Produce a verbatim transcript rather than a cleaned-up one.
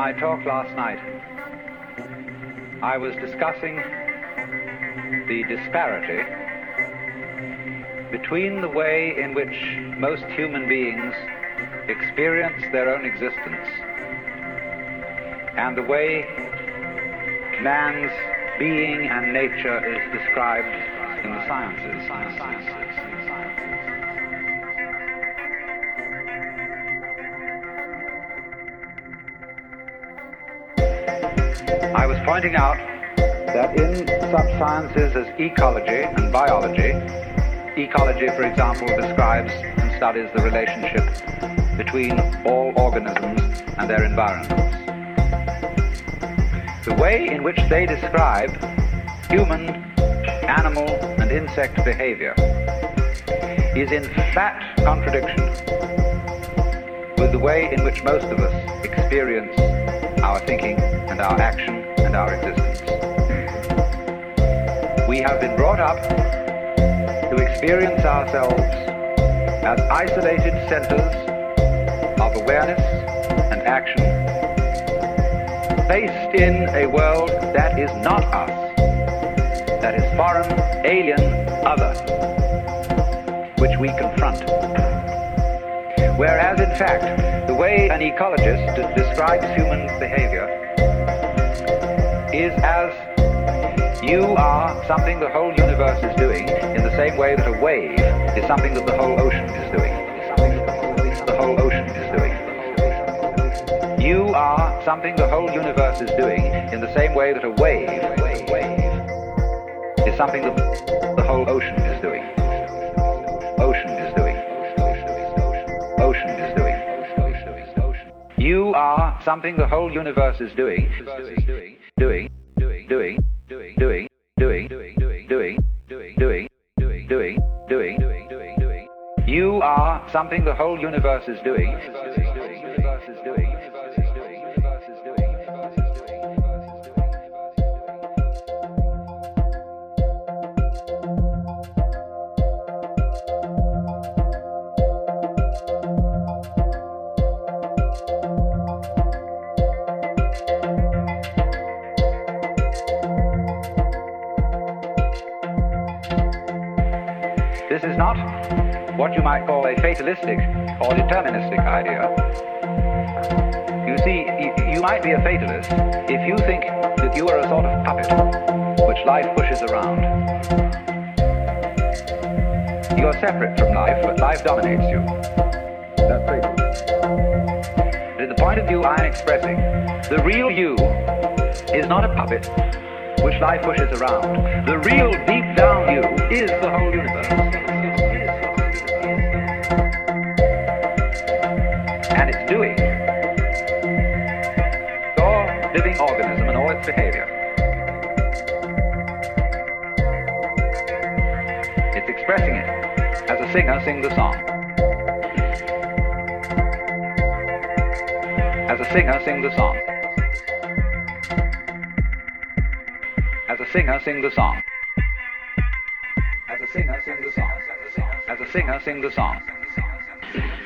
my talk last night, I was discussing the disparity between the way in which most human beings experience their own existence and the way man's being and nature is described in the sciences. I was pointing out that in such sciences as ecology and biology, ecology, for example, describes and studies the relationship between all organisms and their environments. The way in which they describe human, animal, and insect behavior is in flat contradiction with the way in which most of us experience our thinking and our action and our existence. We have been brought up to experience ourselves as isolated centers of awareness and action, placed in a world that is not us, that is foreign, alien, other, which we confront. Whereas, in fact, the way an ecologist d- describes human behavior is as you are something the whole universe is doing, in the same way that a wave is something that the whole ocean is doing. The whole ocean is doing. You are something the whole universe is doing, in the same way that a wave is something that the whole ocean is doing. Ocean is doing. Ocean is doing. You are something the whole universe is doing. Doing. Doing. Doing. Doing, doing, doing, doing, doing, doing, doing, doing, doing, doing, doing, doing, doing, doing. You are something the whole universe is doing. Universe is doing. This is not what you might call a fatalistic or deterministic idea. You see, you, you might be a fatalist if you think that you are a sort of puppet which life pushes around. You are separate from life, but life dominates you. That's fatalist. But in the point of view I am expressing, the real you is not a puppet which life pushes around. The real deep down you is the whole universe. And it's doing your living organism and all its behavior. It's expressing it as a singer sings a song. As a singer sings a song. As a singer sings a song. As a singer sings a song. As a singer sings a song.